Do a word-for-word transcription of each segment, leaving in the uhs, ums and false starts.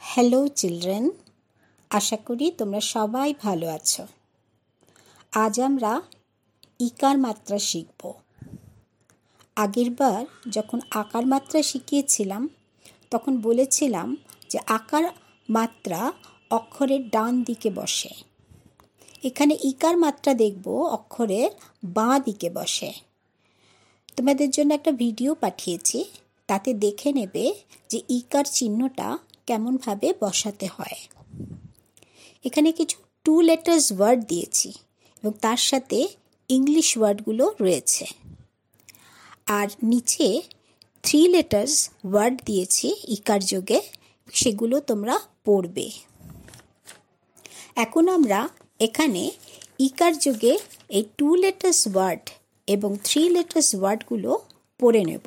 Hello children, আশা করি তোমরা সবাই ভালো আছো। আজ আমরা ইকার মাত্রা শিখব। আগেরবার যখন আকার মাত্রা শিখিয়েছিলাম তখন বলেছিলাম যে আকার মাত্রা অক্ষরের ডান দিকে বসে। এখানে ইকার মাত্রা দেখব অক্ষরের বাঁ দিকে বসে। তোমাদের জন্য একটা ভিডিও পাঠিয়েছি, তাতে দেখে নেবে যে ইকার চিহ্নটা কেমনভাবে বসাতে হয়। এখানে কিছু টু লেটার্স ওয়ার্ড দিয়েছি এবং তার সাথে ইংলিশ ওয়ার্ডগুলো রয়েছে, আর নিচে থ্রি লেটার্স ওয়ার্ড দিয়েছি ইকার যোগে, সেগুলো তোমরা পড়বে। এখন আমরা এখানে ইকার যোগে এই টু লেটার্স ওয়ার্ড এবং থ্রি লেটার্স ওয়ার্ডগুলো পড়ে নেব।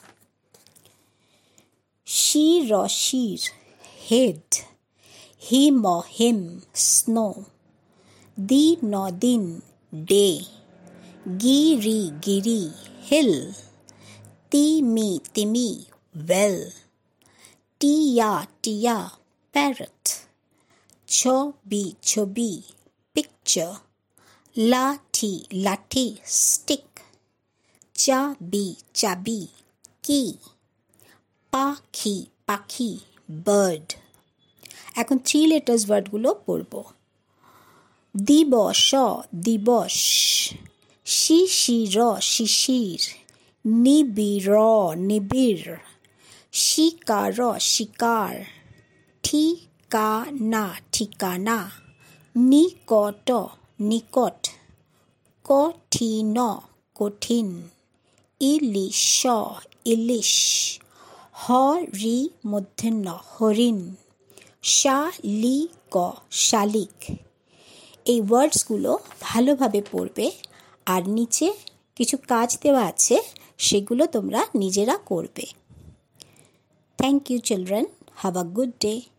শির র শির, হেড, হিম অ হিম, স্নো, দি ন দিন, ডে, গি রি গিরি, হিল, তি মি তিমি, ওয়েল, টিয়া টিয়া, প্যারট, ছ বি ছবি, পিকচার, লাঠি লাঠি, স্টিক, চাবি চাবি, কি, পাখি পাখি, বার্ড। এখন থ্রি লেটার্স ওয়ার্ডগুলো পড়ব। দিবস দিবস, শিশির শিশির, নিবিড় নিবিড়, শিকার শিকার, ঠিকানা ঠিকানা, নিকট নিকট, কঠিন কঠিন, ইলিশ ইলিশ, হরি মূর্ধন্য হরিণ, শালিক শালিক। এই ওয়ার্ডসগুলো ভালোভাবে পড়বে, আর নিচে কিছু কাজ দেওয়া আছে, সেগুলো তোমরা নিজেরা করবে। Thank you children, have a good day.